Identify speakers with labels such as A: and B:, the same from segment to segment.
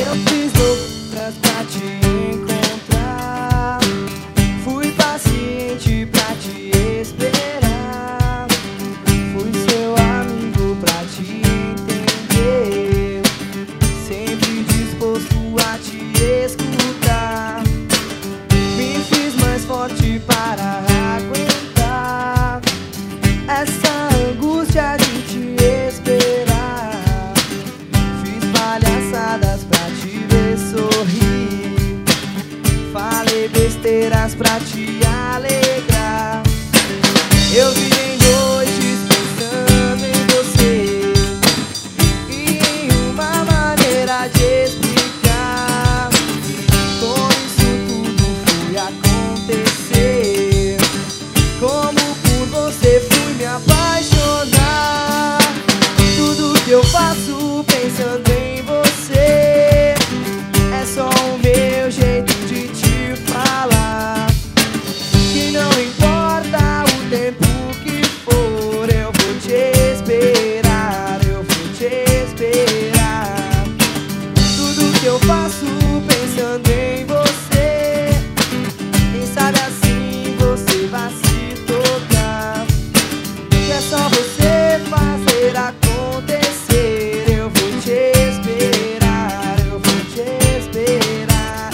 A: fiz loucuras pra te encontrar, fui paciente pra te esperar, fui seu amigo pra te entender, sempre disposto a te escutar. Me fiz mais forte para aguentar essa angústia de te esperar. Fiz palhaçadas pra te ver sorrir, falei besteiras pra te alegrar. Eu virei noites pensando em você e em uma maneira de explicar como isso tudo foi acontecer, como por você fui me apaixonar. Tudo que eu faço pensando em você é só o meu jeito de te falar, que não importa o tempo que for, eu vou te esperar, eu vou te esperar. Tudo que eu faço pensando em você, quem sabe assim você vai se tocar, que é só você fazer acontecer. Eu vou te esperar, eu vou te esperar.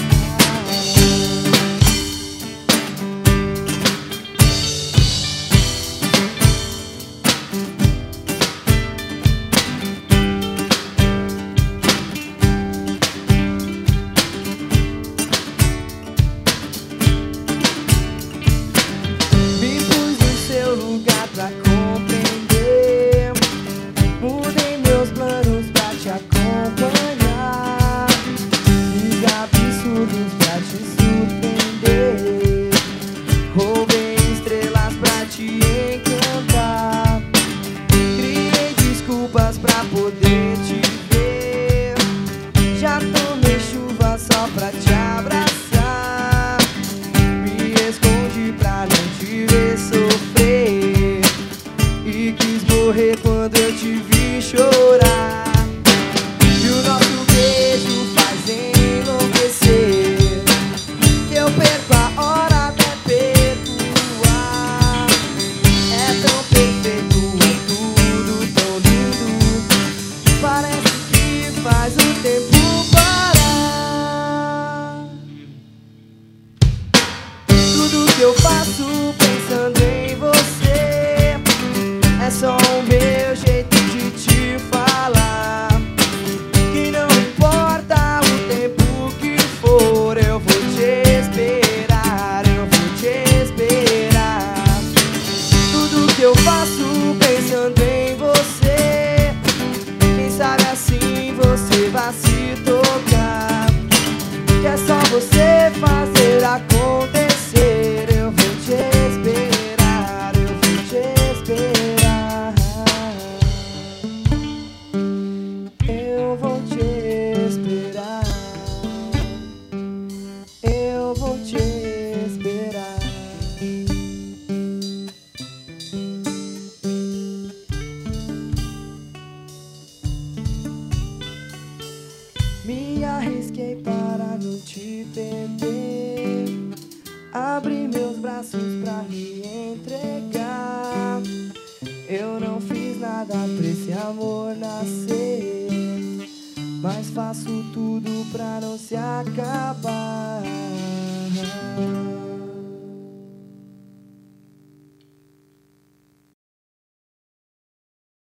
A: Me pus no seu lugar pra compreender, mudei meus planos pra te acompanhar, fiz absurdos pra te surpreender, roubei estrelas pra te encantar, criei desculpas pra poder te ver, já tomei chuva só pra te abraçar, me escondi pra não te ver sofrer e quis morrer quando eu te vi chorar. E o nosso beijo faz enlouquecer, que eu perco a hora até perdoar. É tão perfeito, é tudo tão lindo, parece que faz o tempo parar. Tudo que eu faço pensando em você é só o meu jeito de te falar, que não importa o tempo que for, eu vou te esperar, eu vou te esperar. Tudo que eu faço pensando em você, quem sabe assim você vai se tocar, que é só você fazer acontecer. Eu vou te esperar, eu vou te esperar. Eu vou te esperar, eu vou te esperar. Me arrisquei para não te perder, abri meus braços pra me entregar. Eu não fiz nada pra esse amor nascer, mas faço tudo pra não se acabar.